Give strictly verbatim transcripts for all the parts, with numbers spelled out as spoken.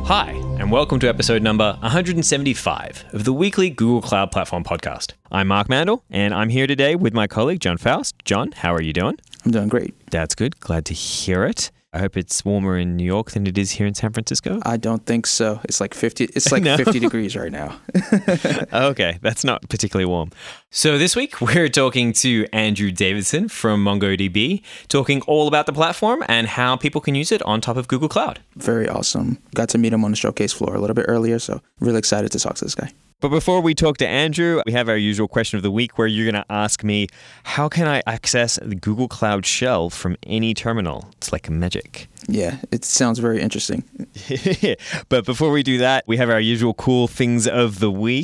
Hi, and welcome to episode number one hundred seventy-five of the weekly Google Cloud Platform podcast. I'm Mark Mandel, and I'm here today with my colleague, John Faust. John, how are you doing? I'm doing great. That's good. Glad to hear it. I hope it's warmer in New York than it is here in San Francisco. I don't think so. It's like fifty. It's like No. fifty degrees right now. Okay, that's not particularly warm. So this week we're talking to Andrew Davidson from MongoDB, talking all about the platform and how people can use it on top of Google Cloud. Very awesome. Got to meet him on the showcase floor a little bit earlier, so really excited to talk to this guy. But before we talk to Andrew, we have our usual question of the week where you're going to ask me, how can I access the Google Cloud Shell from any terminal? It's like magic. Yeah, it sounds very interesting. But before we do that, we have our usual cool things of the week.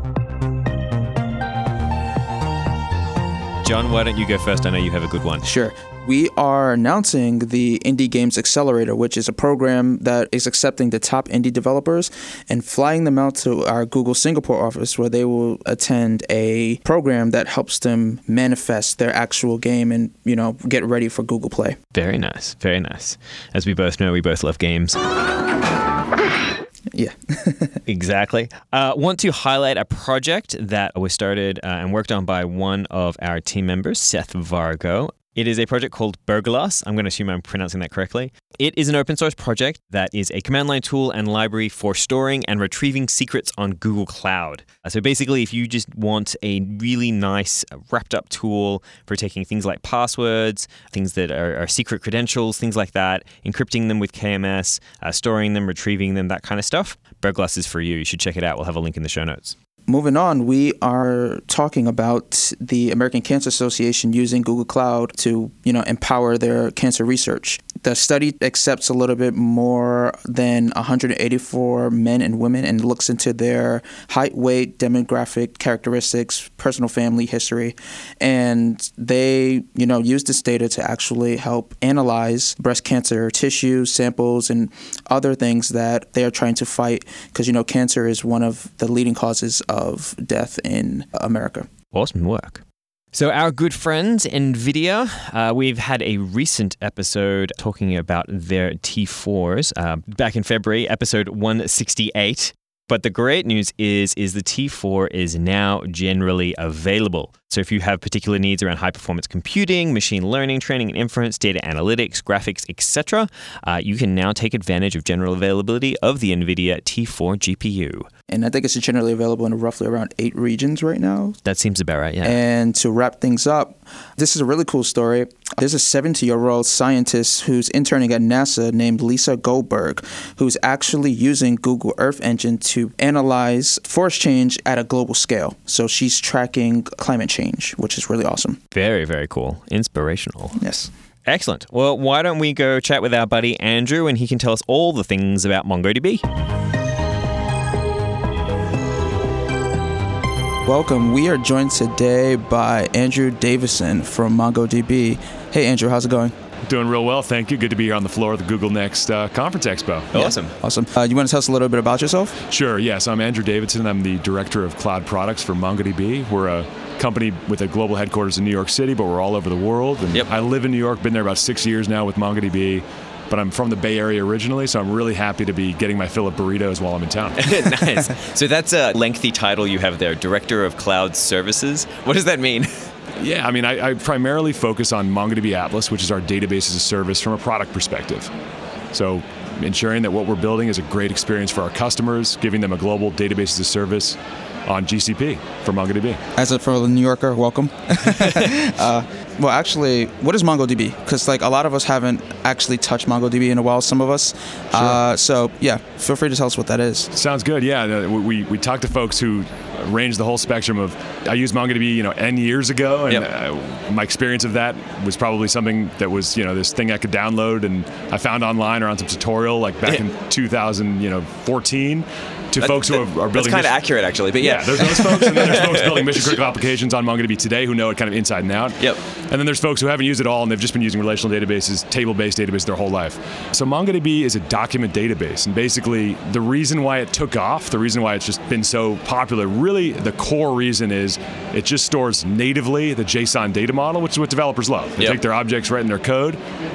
John, why don't you go first? I know you have a good one. Sure. We are announcing the Indie Games Accelerator, which is a program that is accepting the top indie developers and flying them out to our Google Singapore office, where they will attend a program that helps them manifest their actual game and, you know, get ready for Google Play. Very nice. Very nice. As we both know, we both love games. Yeah. Exactly. Uh, want to highlight a project that was started uh, and worked on by one of our team members, Seth Vargo. It is a project called Burglas. I'm going to assume I'm pronouncing that correctly. It is an open source project that is a command line tool and library for storing and retrieving secrets on Google Cloud. Uh, so basically, if you just want a really nice uh, wrapped up tool for taking things like passwords, things that are, are secret credentials, things like that, encrypting them with K M S, uh, storing them, retrieving them, that kind of stuff, Burglas is for you. You should check it out. We'll have a link in the show notes. Moving on, we are talking about the American Cancer Association using Google Cloud to, you know, empower their cancer research. The study accepts a little bit more than one hundred eighty-four men and women and looks into their height, weight, demographic characteristics, personal family history, and they, you know, use this data to actually help analyze breast cancer tissue samples and other things that they are trying to fight, because, you know, cancer is one of the leading causes of death in America. Awesome work. So our good friends, NVIDIA, uh, we've had a recent episode talking about their T fours uh, back in February, episode one sixty-eight. But the great news is, is the T four is now generally available. So if you have particular needs around high-performance computing, machine learning, training and inference, data analytics, graphics, et cetera, uh, you can now take advantage of general availability of the NVIDIA T four G P U. And I think it's generally available in roughly around eight regions right now. That seems about right, yeah. And to wrap things up, this is a really cool story. There's a seventy-year-old scientist who's interning at NASA named Lisa Goldberg, who's actually using Google Earth Engine to analyze forest change at a global scale. So she's tracking climate change, which is really awesome. Very, very cool. Inspirational. Yes. Excellent. Well, why don't we go chat with our buddy Andrew, and he can tell us all the things about MongoDB. Welcome. We are joined today by Andrew Davidson from MongoDB. Hey, Andrew, how's it going? Doing real well, thank you. Good to be here on the floor of the Google Next uh, Conference Expo. Awesome. Yeah. Awesome. Uh, you want to tell us a little bit about yourself? Sure, yes. I'm Andrew Davidson. I'm the Director of Cloud Products for MongoDB. We're a company with a global headquarters in New York City, but we're all over the world. And yep. I live in New York, been there about six years now with MongoDB. But I'm from the Bay Area originally, so I'm really happy to be getting my fill of burritos while I'm in town. Nice. So that's a lengthy title you have there, Director of Cloud Services. What does that mean? Yeah, I mean, I, I primarily focus on MongoDB Atlas, which is our database as a service from a product perspective. So ensuring that what we're building is a great experience for our customers, giving them a global database as a service on G C P for MongoDB. As a for a New Yorker, welcome. uh, well, actually, what is MongoDB? Because like a lot of us haven't actually touched MongoDB in a while. Some of us. Sure. Uh, so yeah, feel free to tell us what that is. Sounds good. Yeah, we we talked to folks who range the whole spectrum of. I used MongoDB, you know, N years ago, and yep. uh, my experience of that was probably something that was, you know, this thing I could download and I found online or on some tutorial like back in two thousand, you know, fourteen. To that, folks who that, are, are building. That's kind of accurate, actually, but yeah. Yeah, there's those folks, and then there's folks building mission critical applications on MongoDB today who know it kind of inside and out. Yep. And then there's folks who haven't used it all and they've just been using relational databases, table-based databases their whole life. So MongoDB is a document database, and basically the reason why it took off, the reason why it's just been so popular, really the core reason is it just stores natively the JSON data model, which is what developers love. They yep. take their objects right in their code,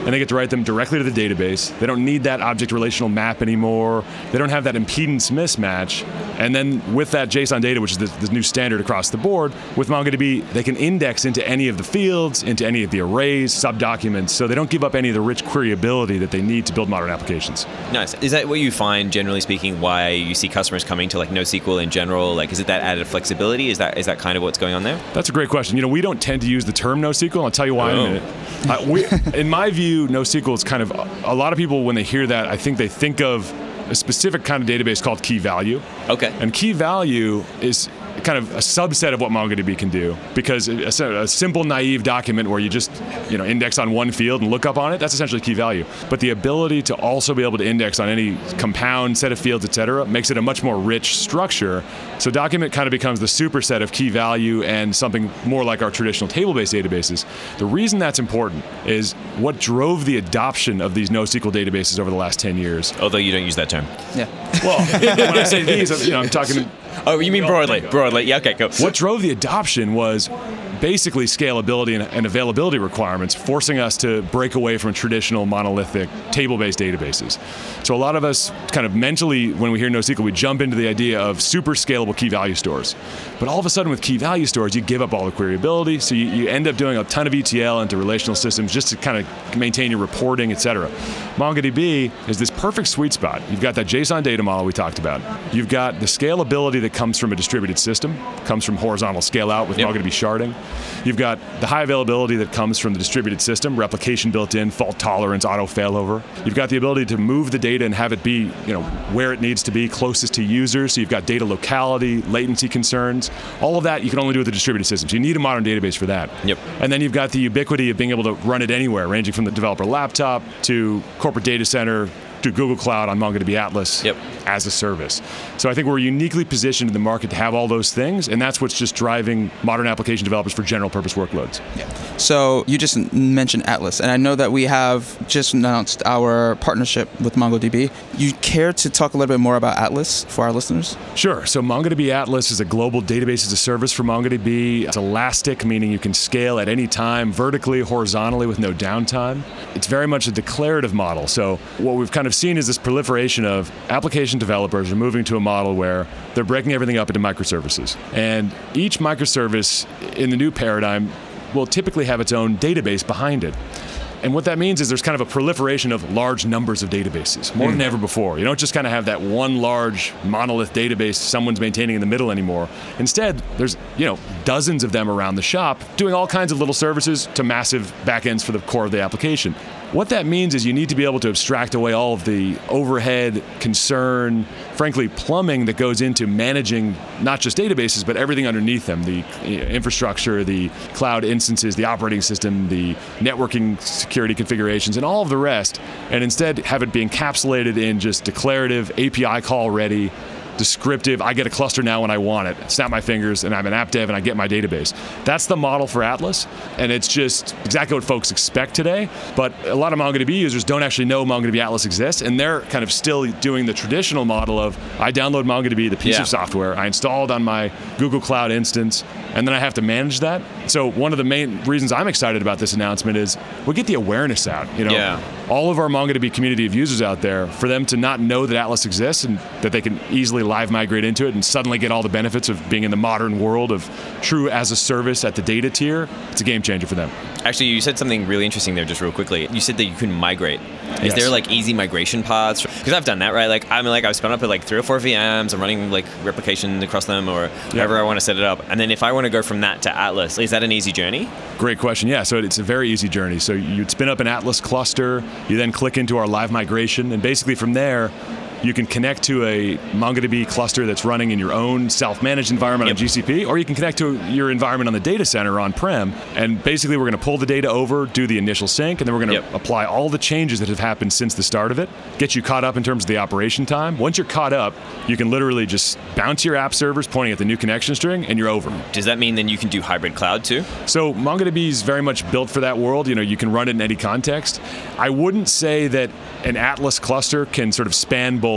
and they get to write them directly to the database. They don't need that object relational map anymore. They don't have that impedance mismatch. And then with that JSON data, which is the, the new standard across the board, with MongoDB, they can index into any of the fields, into any of the arrays, subdocuments, so they don't give up any of the rich queryability that they need to build modern applications. Nice. Is that what you find, generally speaking, why you see customers coming to like NoSQL in general? Like, is it that added flexibility? Is that is that kind of what's going on there? That's a great question. You know, we don't tend to use the term NoSQL. I'll tell you why oh. in a minute. Uh, we, in my view, NoSQL is kind of, a lot of people, when they hear that, I think they think of a specific kind of database called key value. Okay. And key value is kind of a subset of what MongoDB can do, because a, a simple naive document where you just you know index on one field and look up on it, that's essentially key value. But the ability to also be able to index on any compound set of fields, et cetera, makes it a much more rich structure. So document kind of becomes the superset of key value and something more like our traditional table-based databases. The reason that's important is what drove the adoption of these NoSQL databases over the last ten years. Although you don't use that term. Yeah. Well, when I say these, I'm, you know, I'm talking... Oh, you mean broadly? Broadly, yeah, okay, go. What drove the adoption was basically scalability and, and availability requirements, forcing us to break away from traditional monolithic table-based databases. So a lot of us kind of mentally, when we hear NoSQL, we jump into the idea of super scalable key value stores. But all of a sudden with key value stores, you give up all the queryability, so you, you end up doing a ton of E T L into relational systems just to kind of maintain your reporting, et cetera. MongoDB is this perfect sweet spot. You've got that JSON data model we talked about. You've got the scalability that comes from a distributed system, comes from horizontal scale out with yep. MongoDB sharding. You've got the high availability that comes from the distributed system, replication built in, fault tolerance, auto failover. You've got the ability to move the data and have it be, you know, where it needs to be, closest to users. So you've got data locality, latency concerns. All of that you can only do with a distributed system. So you need a modern database for that. Yep. And then you've got the ubiquity of being able to run it anywhere, ranging from the developer laptop to corporate data center to Google Cloud on MongoDB Atlas yep. as a service. So I think we're uniquely positioned in the market to have all those things, and that's what's just driving modern application developers for general purpose workloads. Yeah. So you just mentioned Atlas, and I know that we have just announced our partnership with MongoDB. You care to talk a little bit more about Atlas for our listeners? Sure. So MongoDB Atlas is a global database as a service for MongoDB. It's elastic, meaning you can scale at any time, vertically, horizontally, with no downtime. It's very much a declarative model. So what we've kind of seen is this proliferation of application developers are moving to a model where they're breaking everything up into microservices. And each microservice in the new paradigm will typically have its own database behind it. And what that means is there's kind of a proliferation of large numbers of databases, more mm. than ever before. You don't just kind of have that one large monolith database someone's maintaining in the middle anymore. Instead, there's, you know, dozens of them around the shop doing all kinds of little services to massive backends for the core of the application. What that means is you need to be able to abstract away all of the overhead, concern, frankly, plumbing that goes into managing not just databases, but everything underneath them, the infrastructure, the cloud instances, the operating system, the networking security configurations, and all of the rest, and instead have it be encapsulated in just declarative, A P I call ready, descriptive, I get a cluster now when I want it. Snap my fingers and I'm an app dev and I get my database. That's the model for Atlas, and it's just exactly what folks expect today. But a lot of MongoDB users don't actually know MongoDB Atlas exists, and they're kind of still doing the traditional model of I download MongoDB, the piece yeah. of software, I install it on my Google Cloud instance, and then I have to manage that. So one of the main reasons I'm excited about this announcement is we get the awareness out. You know, yeah. all of our MongoDB community of users out there, for them to not know that Atlas exists and that they can easily live migrate into it and suddenly get all the benefits of being in the modern world of true as a service at the data tier, it's a game changer for them. Actually, you said something really interesting there just real quickly. You said that you can migrate. Is yes. there like easy migration paths? Because I've done that, right? Like I'm like I've spun up with like three or four V Ms. I'm running like replication across them or however yeah. I want to set it up. And then if I want to go from that to Atlas, is that an easy journey? Great question. Yeah, so it's a very easy journey. So you'd spin up an Atlas cluster, you then click into our live migration, and basically from there, you can connect to a MongoDB cluster that's running in your own self-managed environment yep. on G C P, or you can connect to your environment on the data center on-prem. And basically, we're going to pull the data over, do the initial sync, and then we're going to yep. apply all the changes that have happened since the start of it, get you caught up in terms of the operation time. Once you're caught up, you can literally just bounce your app servers pointing at the new connection string, and you're over. Does that mean then you can do hybrid cloud too? So MongoDB is very much built for that world. You know, you can run it in any context. I wouldn't say that an Atlas cluster can sort of span both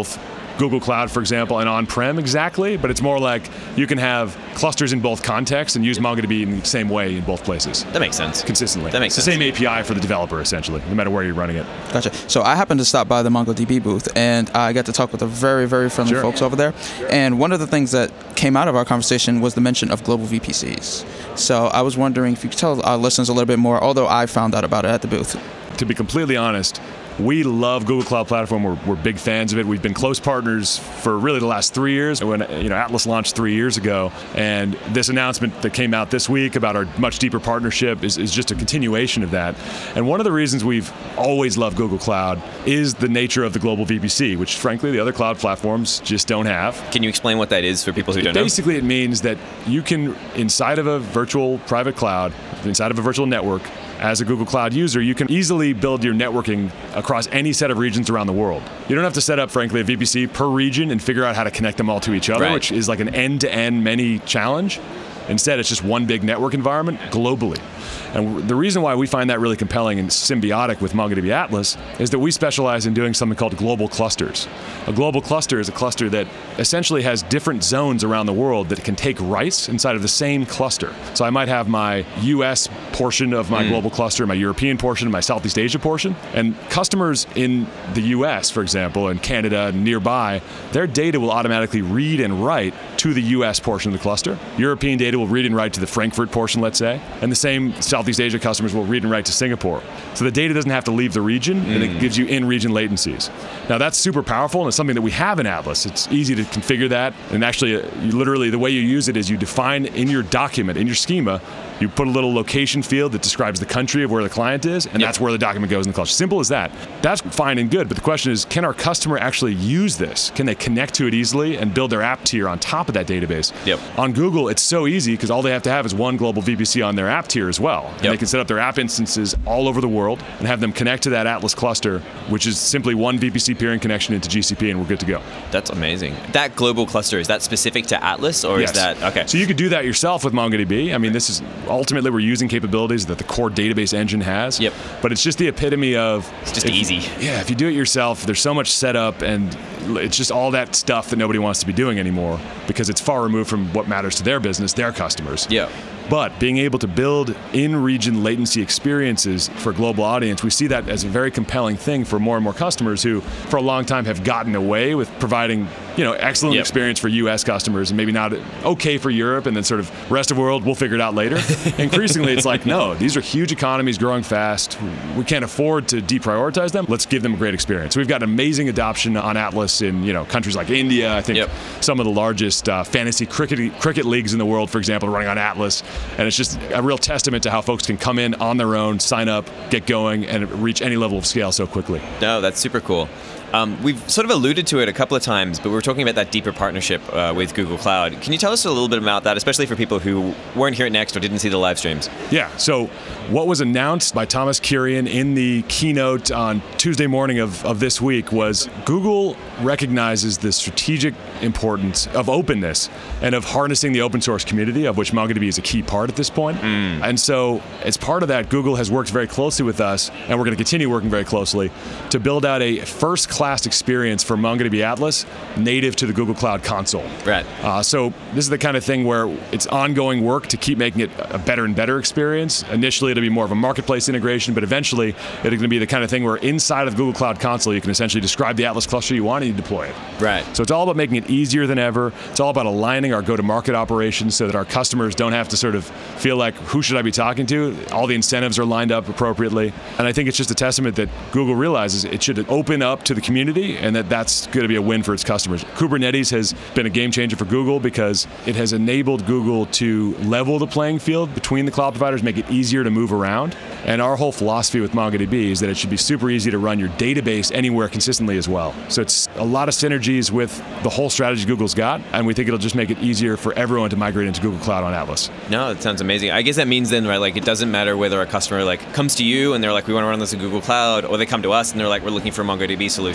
Google Cloud, for example, and on-prem exactly, but it's more like you can have clusters in both contexts and use MongoDB in the same way in both places. That makes sense. Consistently. That makes it's sense. the same A P I for the developer, essentially, no matter where you're running it. Gotcha. So I happened to stop by the MongoDB booth, and I got to talk with the very, very friendly Sure. folks over there. And one of the things that came out of our conversation was the mention of global V P Cs. So I was wondering if you could tell our listeners a little bit more, although I found out about it at the booth. To be completely honest, we love Google Cloud Platform. We're, we're big fans of it. We've been close partners for really the last three years. When you know Atlas launched three years ago, and this announcement that came out this week about our much deeper partnership is, is just a continuation of that. And one of the reasons we've always loved Google Cloud is the nature of the global V P C, which frankly the other cloud platforms just don't have. Can you explain what that is for people who don't know? Basically, it means that you can, inside of a virtual private cloud, inside of a virtual network, as a Google Cloud user, you can easily build your networking across any set of regions around the world. You don't have to set up, frankly, a V P C per region and figure out how to connect them all to each other, Right. which is like an end-to-end many challenge. Instead, it's just one big network environment globally. And the reason why we find that really compelling and symbiotic with MongoDB Atlas is that we specialize in doing something called global clusters. A global cluster is a cluster that essentially has different zones around the world that can take writes inside of the same cluster. So I might have my U S portion of my mm. global cluster, my European portion, my Southeast Asia portion, and customers in the U S, for example, and Canada and nearby, their data will automatically read and write to the U S portion of the cluster. European data will read and write to the Frankfurt portion, let's say, and the same Southeast Asia customers will read and write to Singapore. So the data doesn't have to leave the region, mm. and it gives you in-region latencies. Now that's super powerful, and it's something that we have in Atlas. It's easy to configure that, and actually, uh, you literally, the way you use it is you define in your document, in your schema, you put a little location field that describes the country of where the client is, and yep. that's where the document goes in the cluster. Simple as that. That's fine and good, but the question is, can our customer actually use this? Can they connect to it easily and build their app tier on top of that database? Yep. On Google, it's so easy because all they have to have is one global V P C on their app tier as well. And yep. they can set up their app instances all over the world and have them connect to that Atlas cluster, which is simply one V P C peering connection into G C P, and we're good to go. That's amazing. That global cluster, is that specific to Atlas, or yes. is that, okay. So you could do that yourself with MongoDB. I mean, this is, ultimately we're using capabilities that the core database engine has. Yep. But it's just the epitome of... It's just if, easy. Yeah, if you do it yourself, there's so much setup, and it's just all that stuff that nobody wants to be doing anymore because it's far removed from what matters to their business, their customers. Yeah. But being able to build in-region latency experiences for a global audience, we see that as a very compelling thing for more and more customers who, for a long time, have gotten away with providing, you know, excellent yep. experience for U S customers and maybe not okay for Europe, and then sort of rest of the world, we'll figure it out later. Increasingly, it's like, no, these are huge economies growing fast. We can't afford to deprioritize them. Let's give them a great experience. So we've got amazing adoption on Atlas in, you know, countries like India. I think yep. some of the largest uh, fantasy cricket cricket leagues in the world, for example, are running on Atlas. And it's just a real testament to how folks can come in on their own, sign up, get going, and reach any level of scale so quickly. No, that's super cool. Um, we've sort of alluded to it a couple of times, but we're talking about that deeper partnership uh, with Google Cloud. Can you tell us a little bit about that, especially for people who weren't here at Next or didn't see the live streams? Yeah, so what was announced by Thomas Kurian in the keynote on Tuesday morning of, of this week was Google recognizes the strategic importance of openness and of harnessing the open source community, of which MongoDB is a key part at this point. Mm. And so as part of that, Google has worked very closely with us, and we're going to continue working very closely, to build out a first class experience for MongoDB Atlas native to the Google Cloud Console. Right. Uh, so this is the kind of thing where it's ongoing work to keep making it a better and better experience. Initially, it'll be more of a marketplace integration, but eventually, it's going to be the kind of thing where inside of the Google Cloud Console, you can essentially describe the Atlas cluster you want and you deploy it. Right. So it's all about making it easier than ever. It's all about aligning our go-to-market operations so that our customers don't have to sort of feel like, who should I be talking to? All the incentives are lined up appropriately. And I think it's just a testament that Google realizes it should open up to the community, and that that's going to be a win for its customers. Kubernetes has been a game changer for Google because it has enabled Google to level the playing field between the cloud providers, make it easier to move around. And our whole philosophy with MongoDB is that it should be super easy to run your database anywhere consistently as well. So it's a lot of synergies with the whole strategy Google's got, and we think it'll just make it easier for everyone to migrate into Google Cloud on Atlas. No, that sounds amazing. I guess that means then, right, like it doesn't matter whether a customer like comes to you and they're like, we want to run this in Google Cloud, or they come to us and they're like, we're looking for a MongoDB solution.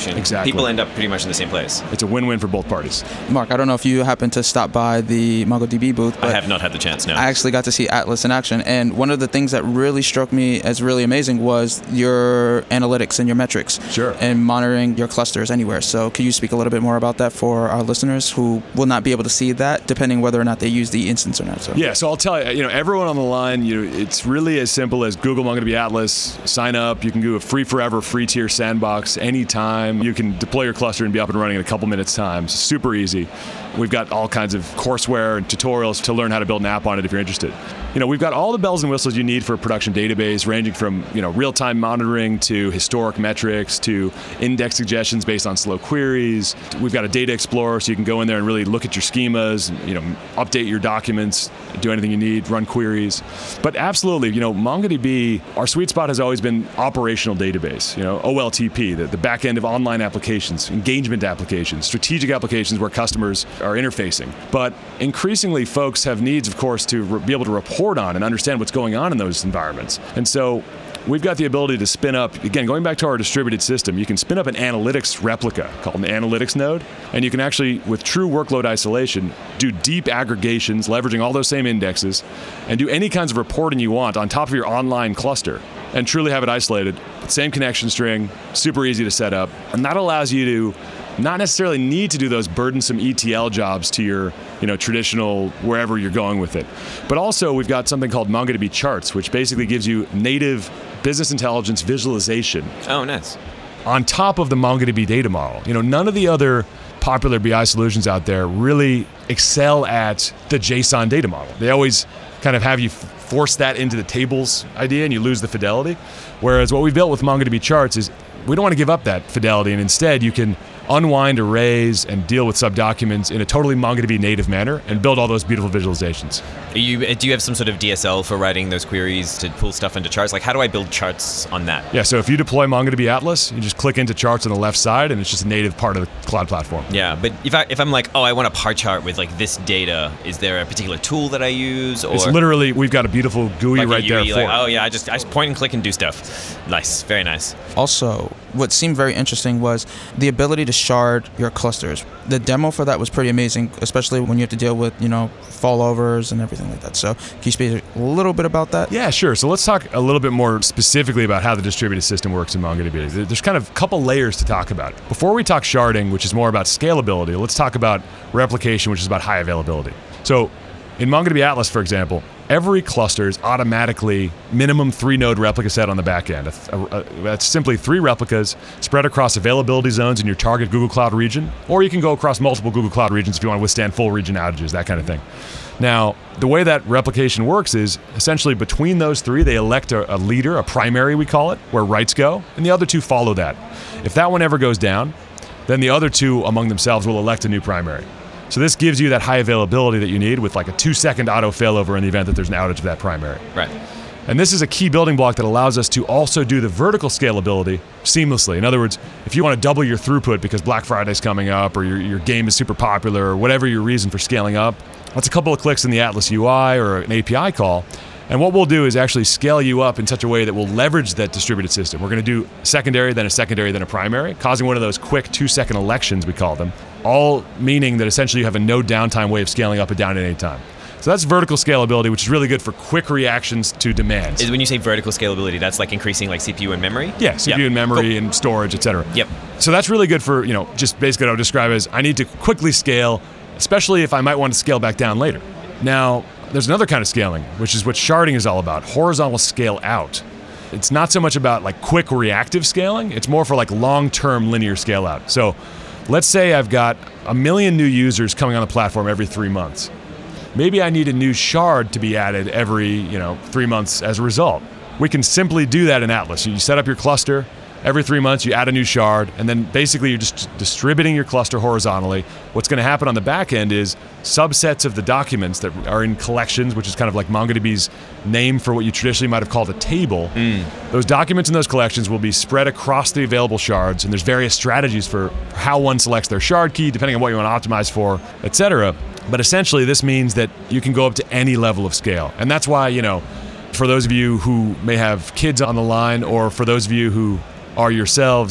information. Exactly. People end up pretty much in the same place. It's a win-win for both parties. Mark, I don't know if you happen to stop by the MongoDB booth, but I have not had the chance, no. I actually got to see Atlas in action, and one of the things that really struck me as really amazing was your analytics and your metrics. Sure. And monitoring your clusters anywhere. So could you speak a little bit more about that for our listeners who will not be able to see that, depending whether or not they use the instance or not? So. Yeah, so I'll tell you, you know, everyone on the line, you know, it's really as simple as Google MongoDB Atlas, sign up, you can do a free forever, free tier sandbox anytime. You can deploy your cluster and be up and running in a couple minutes time. It's super easy. We've got all kinds of courseware and tutorials to learn how to build an app on it if you're interested. You know, we've got all the bells and whistles you need for a production database, ranging from, you know, real-time monitoring to historic metrics to index suggestions based on slow queries. We've got a data explorer, so you can go in there and really look at your schemas, you know, update your documents, do anything you need, run queries. But absolutely, you know, MongoDB, our sweet spot has always been operational database, you know, O L T P, the, the back end of online applications, engagement applications, strategic applications where customers are interfacing. But increasingly, folks have needs, of course, to re- be able to report on and understand what's going on in those environments. And so we've got the ability to spin up, again, going back to our distributed system, you can spin up an analytics replica called an analytics node, and you can actually, with true workload isolation, do deep aggregations, leveraging all those same indexes, and do any kinds of reporting you want on top of your online cluster, and truly have it isolated. Same connection string, super easy to set up, and that allows you to not necessarily need to do those burdensome E T L jobs to your, you know, traditional wherever you're going with it. But also we've got something called MongoDB Charts, which basically gives you native business intelligence visualization. Oh, nice. On top of the MongoDB data model. You know, none of the other popular B I solutions out there really excel at the JSON data model. They always kind of have you force that into the tables idea and you lose the fidelity. Whereas what we've built with MongoDB Charts is we don't want to give up that fidelity, and instead you can unwind arrays and deal with subdocuments in a totally MongoDB native manner and build all those beautiful visualizations. Are you, do you have some sort of D S L for writing those queries to pull stuff into charts? Like, how do I build charts on that? Yeah, so if you deploy MongoDB Atlas, you just click into charts on the left side, and it's just a native part of the cloud platform. Yeah, but if, I, if I'm like, oh, I want a bar chart with like this data, is there a particular tool that I use? Or It's literally, we've got a beautiful G U I like right a U I, there for like, it. oh yeah, I just, I just point and click and do stuff. Nice, very nice. Also, what seemed very interesting was the ability to shard your clusters. The demo for that was pretty amazing, especially when you have to deal with, you know, fallovers and everything like that. So can you speak a little bit about that? Yeah, sure. So let's talk a little bit more specifically about how the distributed system works in MongoDB. There's kind of a couple layers to talk about. Before we talk sharding, which is more about scalability, let's talk about replication, which is about high availability. So in MongoDB Atlas, for example, every cluster is automatically minimum three node replica set on the back end. A, a, a, that's simply three replicas spread across availability zones in your target Google Cloud region, or you can go across multiple Google Cloud regions if you want to withstand full region outages, that kind of thing. Now, the way that replication works is essentially between those three, they elect a, a leader, a primary we call it, where writes go, and the other two follow that. If that one ever goes down, then the other two among themselves will elect a new primary. So this gives you that high availability that you need with like a two second auto failover in the event that there's an outage of that primary. Right. And this is a key building block that allows us to also do the vertical scalability seamlessly. In other words, if you want to double your throughput because Black Friday's coming up or your, your game is super popular or whatever your reason for scaling up, that's a couple of clicks in the Atlas U I or an A P I call. And what we'll do is actually scale you up in such a way that will leverage that distributed system. We're going to do secondary, then a secondary, then a primary, causing one of those quick two-second elections, we call them, all meaning that essentially you have a no downtime way of scaling up and down at any time. So that's vertical scalability, which is really good for quick reactions to demands. Is when you say vertical scalability, that's like increasing like C P U and memory? Yeah, C P U yep. and memory cool. and storage, et cetera. Yep. So that's really good for, you know, just basically what I would describe as I need to quickly scale, especially if I might want to scale back down later. Now, there's another kind of scaling, which is what sharding is all about, horizontal scale out. It's not so much about like quick reactive scaling, it's more for like long-term linear scale out. So let's say I've got a million new users coming on the platform every three months. Maybe I need a new shard to be added every, you know, three months as a result. We can simply do that in Atlas. You set up your cluster, every three months you add a new shard, and then basically you're just distributing your cluster horizontally. What's going to happen on the back end is subsets of the documents that are in collections, which is kind of like MongoDB's name for what you traditionally might have called a table. Mm. Those documents in those collections will be spread across the available shards, and there's various strategies for how one selects their shard key, depending on what you want to optimize for, et cetera. But essentially, this means that you can go up to any level of scale. And that's why, you know, for those of you who may have kids on the line, or for those of you who are yourselves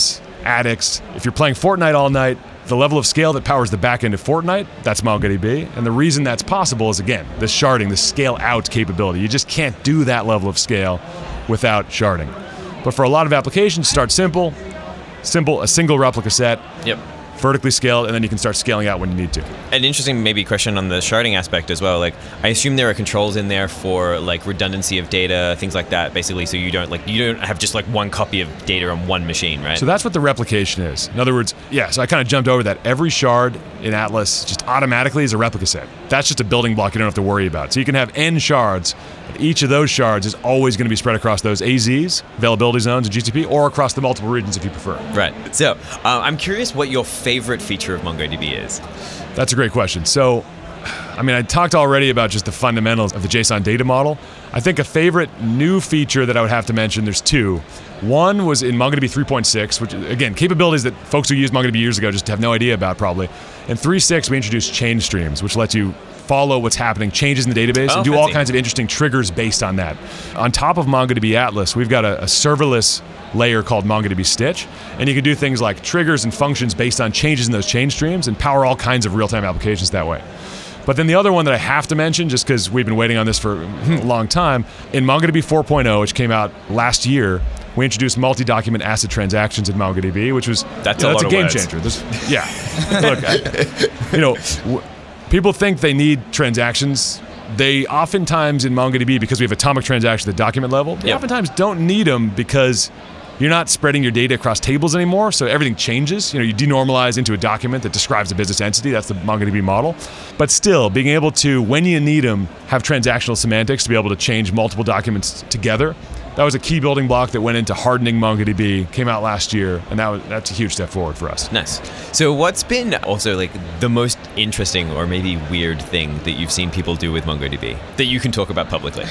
addicts. If you're playing Fortnite all night, the level of scale that powers the back end of Fortnite, that's MongoDB. And the reason that's possible is, again, the sharding, the scale out capability. You just can't do that level of scale without sharding. But for a lot of applications, start simple, simple, a single replica set. Yep. Vertically scaled, and then you can start scaling out when you need to. An interesting maybe question on the sharding aspect as well. Like, I assume there are controls in there for like redundancy of data, things like that, basically, so you don't like you don't have just like one copy of data on one machine, right? So that's what the replication is. In other words, yeah, so I kind of jumped over that. Every shard in Atlas just automatically is a replica set. That's just a building block you don't have to worry about. So you can have n shards. Each of those shards is always going to be spread across those A Zs, availability zones, and G C P, or across the multiple regions if you prefer. Right. So uh, I'm curious what your favorite feature of MongoDB is. That's a great question. So, I mean, I talked already about just the fundamentals of the JSON data model. I think a favorite new feature that I would have to mention, there's two. One was in MongoDB three point six, which, again, capabilities that folks who used MongoDB years ago just have no idea about probably. In three point six, we introduced chain streams, which lets you follow what's happening, changes in the database, oh, and do fancy. all kinds of interesting triggers based on that. On top of MongoDB Atlas, we've got a, a serverless layer called MongoDB Stitch, and you can do things like triggers and functions based on changes in those chain streams and power all kinds of real-time applications that way. But then the other one that I have to mention, just because we've been waiting on this for a long time, in MongoDB four point oh, which came out last year, we introduced multi-document ACID transactions in MongoDB, which was that's, you know, a, that's lot a game of changer. There's, yeah, look, I, you know, w- people think they need transactions. They oftentimes in MongoDB, because we have atomic transactions at the document level, they yep. oftentimes don't need them because you're not spreading your data across tables anymore, so everything changes. You know, you denormalize into a document that describes a business entity. That's the MongoDB model. But still, being able to, when you need them, have transactional semantics to be able to change multiple documents together, that was a key building block that went into hardening MongoDB, came out last year, and that was, that's a huge step forward for us. Nice. So what's been also like the most interesting or maybe weird thing that you've seen people do with MongoDB that you can talk about publicly?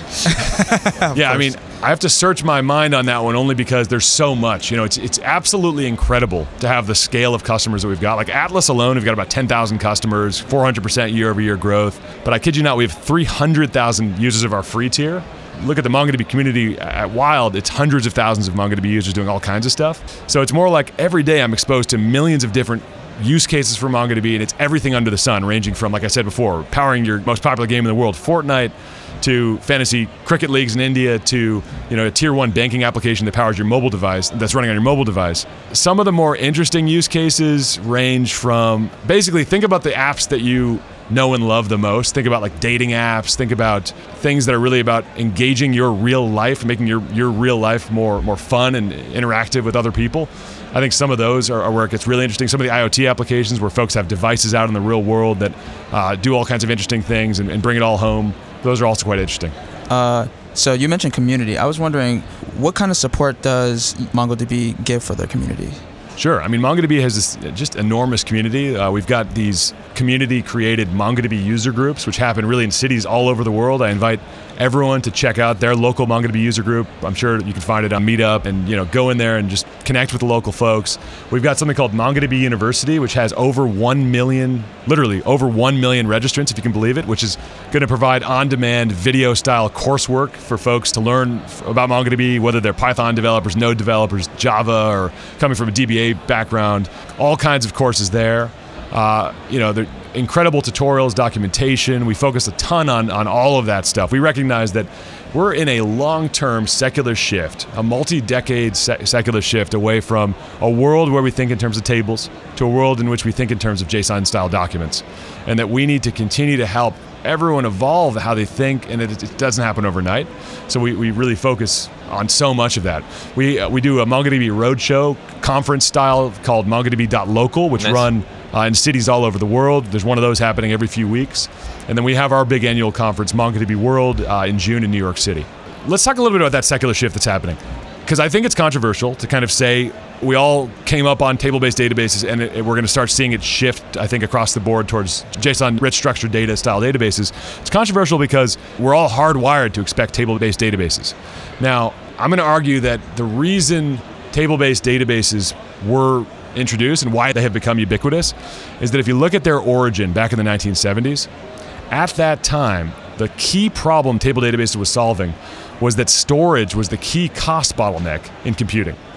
Yeah, I mean, I have to search my mind on that one only because there's so much. You know, it's it's absolutely incredible to have the scale of customers that we've got. Like Atlas alone, we've got about ten thousand customers, four hundred percent year-over-year growth. But I kid you not, we have three hundred thousand users of our free tier. Look at the MongoDB community at Wild, it's hundreds of thousands of MongoDB users doing all kinds of stuff. So it's more like every day I'm exposed to millions of different use cases for MongoDB, and it's everything under the sun, ranging from, like I said before, powering your most popular game in the world, Fortnite, to fantasy cricket leagues in India, to you know a tier one banking application that powers your mobile device, that's running on your mobile device. Some of the more interesting use cases range from, basically think about the apps that you know and love the most. Think about like dating apps. Think about things that are really about engaging your real life, making your, your real life more more fun and interactive with other people. I think some of those are, are where it gets really interesting. Some of the IoT applications where folks have devices out in the real world that uh, do all kinds of interesting things and, and bring it all home. Those are also quite interesting. Uh, so you mentioned community. I was wondering, what kind of support does MongoDB give for their community? Sure. I mean, MongoDB has this just enormous community. Uh, we've got these community-created MongoDB user groups, which happen really in cities all over the world. I invite everyone to check out their local MongoDB user group. I'm sure you can find it on Meetup, and you know, go in there and just connect with the local folks. We've got something called MongoDB University, which has over one million, literally over one million registrants, if you can believe it, which is going to provide on-demand video-style coursework for folks to learn about MongoDB, whether they're Python developers, Node developers, Java, or coming from a D B A background. All kinds of courses there. Uh, you know, they're incredible tutorials, documentation. We focus a ton on, on all of that stuff. We recognize that we're in a long-term secular shift, a multi-decade se- secular shift away from a world where we think in terms of tables to a world in which we think in terms of JSON-style documents, and that we need to continue to help everyone evolve how they think, and it, it doesn't happen overnight. So we, we really focus on so much of that. We uh, we do a MongoDB roadshow conference style called MongoDB dot local, which nice. run uh, in cities all over the world. There's one of those happening every few weeks. And then we have our big annual conference, MongoDB World, uh, in June in New York City. Let's talk a little bit about that secular shift that's happening, because I think it's controversial to kind of say we all came up on table-based databases, and it, it, we're going to start seeing it shift, I think, across the board towards JSON-rich structured data style databases. It's controversial because we're all hardwired to expect table-based databases. Now, I'm going to argue that the reason table-based databases were introduced and why they have become ubiquitous is that if you look at their origin back in the nineteen seventies, at that time, the key problem table databases was solving was that storage was the key cost bottleneck in computing.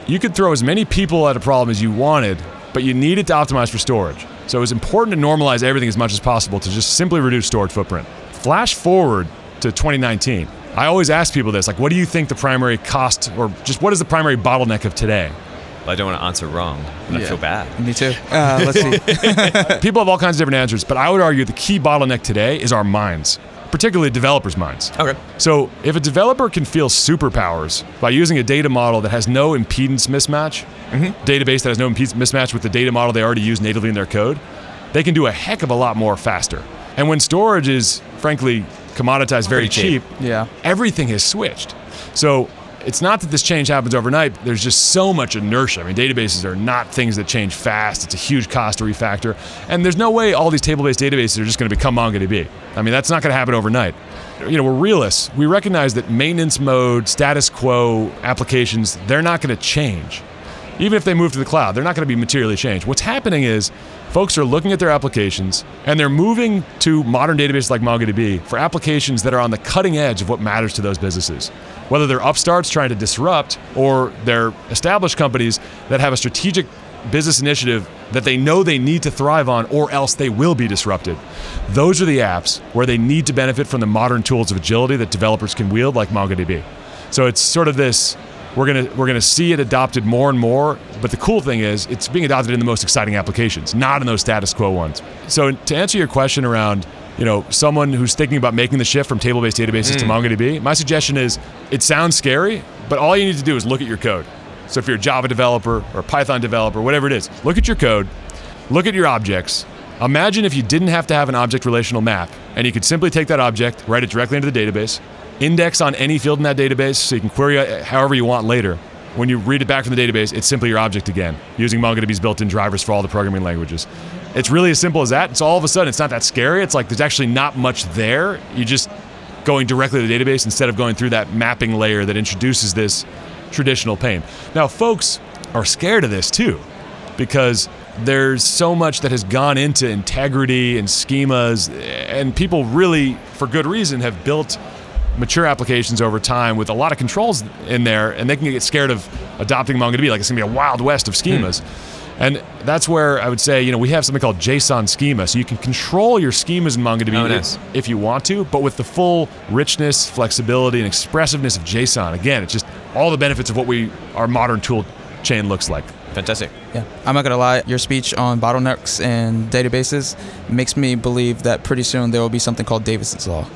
you could throw as many people at a problem as you wanted, but you needed to optimize for storage. So it was important to normalize everything as much as possible to just simply reduce storage footprint. Flash forward to twenty nineteen. I always ask people this, like, what do you think the primary cost, or just what is the primary bottleneck of today? Well, I don't want to answer wrong, and Yeah. I feel bad. Me too. Uh, let's see. People have all kinds of different answers, but I would argue the key bottleneck today is our minds, particularly developers' minds. Okay. So if a developer can feel superpowers by using a data model that has no impedance mismatch, mm-hmm. database that has no impedance mismatch with the data model they already use natively in their code, they can do a heck of a lot more faster. And when storage is, frankly, commoditized very cheap, cheap. Yeah. everything has switched. So it's not that this change happens overnight. There's just so much inertia. I mean, databases are not things that change fast. It's a huge cost to refactor. And there's no way all these table-based databases are just going to become MongoDB. I mean, that's not going to happen overnight. You know, we're realists. We recognize that maintenance mode, status quo applications, they're not going to change. Even if they move to the cloud, they're not going to be materially changed. What's happening is folks are looking at their applications and they're moving to modern databases like MongoDB for applications that are on the cutting edge of what matters to those businesses. Whether they're upstarts trying to disrupt or they're established companies that have a strategic business initiative that they know they need to thrive on or else they will be disrupted. Those are the apps where they need to benefit from the modern tools of agility that developers can wield like MongoDB. So it's sort of this, we're gonna we're gonna see it adopted more and more, but the cool thing is it's being adopted in the most exciting applications, not in those status quo ones. So to answer your question around, you know, someone who's thinking about making the shift from table-based databases mm. to MongoDB, my suggestion is it sounds scary, but all you need to do is look at your code. So if you're a Java developer or a Python developer, whatever it is, look at your code, look at your objects. Imagine if you didn't have to have an object relational map and you could simply take that object, write it directly into the database, index on any field in that database so you can query it however you want later. When you read it back from the database, it's simply your object again, using MongoDB's built-in drivers for all the programming languages. It's really as simple as that. So all of a sudden, it's not that scary. It's like there's actually not much there. You're just going directly to the database instead of going through that mapping layer that introduces this traditional pain. Now, folks are scared of this too, because there's so much that has gone into integrity and schemas, and people really, for good reason, have built mature applications over time with a lot of controls in there, and they can get scared of adopting MongoDB, like it's going to be a wild west of schemas. Hmm. And that's where I would say, you know, we have something called JSON schema, so you can control your schemas in MongoDB oh, nice. if, if you want to, but with the full richness, flexibility, and expressiveness of JSON. Again, it's just all the benefits of what we our modern tool chain looks like. Fantastic. Yeah, I'm not gonna lie. Your speech on bottlenecks and databases makes me believe that pretty soon there will be something called Davis's Law.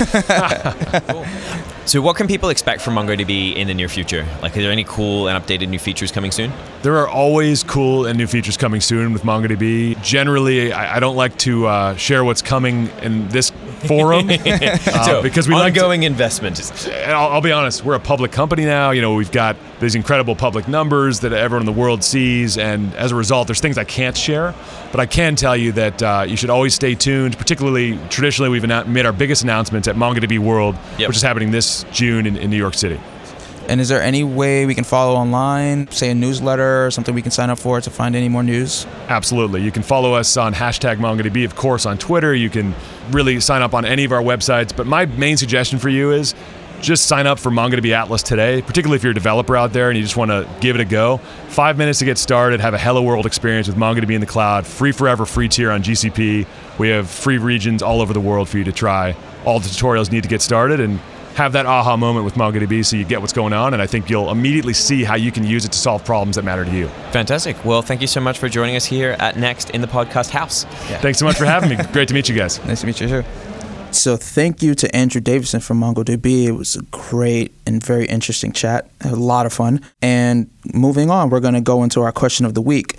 Cool. So what can people expect from MongoDB in the near future? Like, are there any cool and updated new features coming soon? There are always cool and new features coming soon with MongoDB. Generally, I, I don't like to uh, share what's coming in this forum uh, so, because we like ongoing investment. And I'll, I'll be honest, we're a public company now. You know, we've got these incredible public numbers that everyone in the world sees, and as a result, there's things I can't share. But I can tell you that uh, you should always stay tuned. Particularly, traditionally, we've annou- made our biggest announcements at MongoDB World, yep. which is happening this June in, in New York City. And is there any way we can follow online, say a newsletter or something we can sign up for to find any more news? Absolutely. You can follow us on hashtag MongoDB, of course, on Twitter. You can really sign up on any of our websites. But my main suggestion for you is just sign up for MongoDB Atlas today, particularly if you're a developer out there and you just want to give it a go. Five minutes to get started, have a hello world experience with MongoDB in the cloud, free forever, free tier on G C P. We have free regions all over the world for you to try. All the tutorials need to get started, and have that aha moment with MongoDB so you get what's going on, and I think you'll immediately see how you can use it to solve problems that matter to you. Fantastic. Well, thank you so much for joining us here at Next in the podcast house. Yeah. Thanks so much for having me. Great to meet you guys. Nice to meet you too. So thank you to Andrew Davison from MongoDB. It was a great and very interesting chat. A lot of fun. And moving on, we're going to go into our question of the week.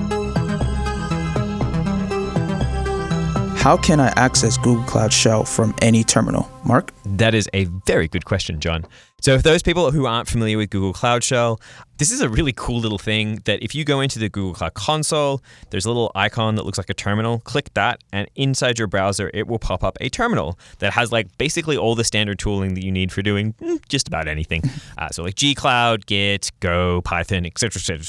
How can I access Google Cloud Shell from any terminal? Mark? That is a very good question, John. So for those people who aren't familiar with Google Cloud Shell, this is a really cool little thing that if you go into the Google Cloud Console, there's a little icon that looks like a terminal. Click that, and inside your browser, it will pop up a terminal that has like basically all the standard tooling that you need for doing just about anything. Uh, so like G Cloud, Git, Go, Python, et cetera, et cetera, et cetera.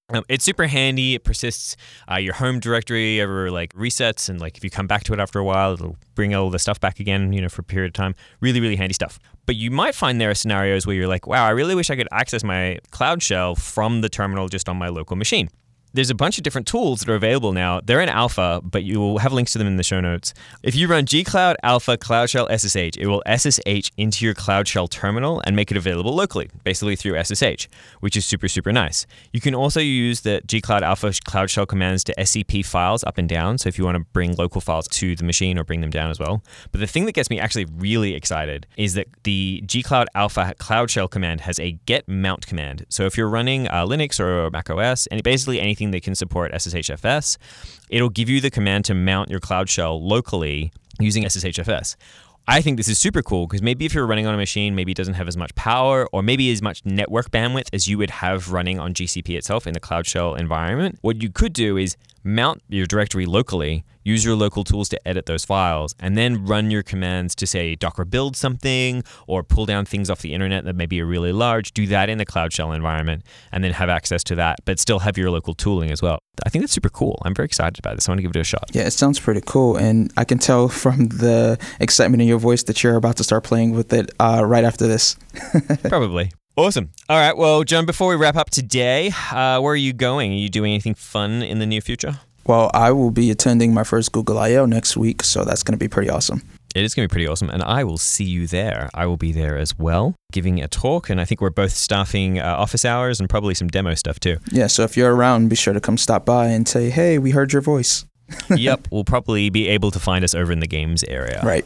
Um, it's super handy. It persists uh, your home directory ever like resets, and like if you come back to it after a while, it'll bring all the stuff back again, you know, for a period of time. Really, really handy stuff. But you might find there are scenarios where you're like, wow, I really wish I could access my Cloud Shell from the terminal just on my local machine. There's a bunch of different tools that are available now. They're in alpha, but you will have links to them in the show notes. If you run gcloud alpha Cloud Shell S S H, it will S S H into your Cloud Shell terminal and make it available locally, basically through S S H, which is super, super nice. You can also use the gcloud alpha Cloud Shell commands to S C P files up and down, so if you want to bring local files to the machine or bring them down as well. But the thing that gets me actually really excited is that the gcloud alpha Cloud Shell command has a get mount command. So if you're running uh, Linux or Mac O S, and basically anything that can support S S H F S, it'll give you the command to mount your Cloud Shell locally using S S H F S. I think this is super cool because maybe if you're running on a machine, maybe it doesn't have as much power or maybe as much network bandwidth as you would have running on G C P itself in the Cloud Shell environment. What you could do is mount your directory locally, use your local tools to edit those files, and then run your commands to, say, Docker build something or pull down things off the internet that maybe are really large. Do that in the Cloud Shell environment and then have access to that, but still have your local tooling as well. I think that's super cool. I'm very excited about this. I want to give it a shot. Yeah, it sounds pretty cool. And I can tell from the excitement in your voice that you're about to start playing with it uh, right after this. Probably. Awesome. All right. Well, John, before we wrap up today, uh, where are you going? Are you doing anything fun in the near future? Well, I will be attending my first Google I O next week, so that's going to be pretty awesome. It is going to be pretty awesome, and I will see you there. I will be there as well, giving a talk, and I think we're both staffing uh, office hours and probably some demo stuff too. Yeah, so if you're around, be sure to come stop by and say, hey, we heard your voice. Yep, we'll probably be able to find us over in the games area. Right.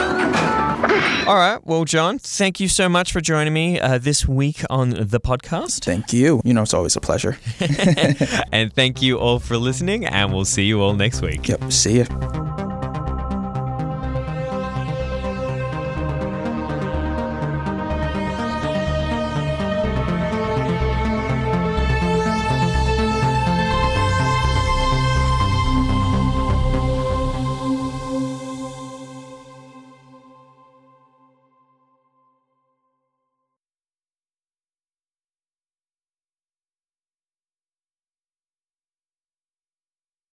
All right. Well, John, thank you so much for joining me uh, this week on the podcast. Thank you. You know, it's always a pleasure. And thank you all for listening, and we'll see you all next week. Yep. See you.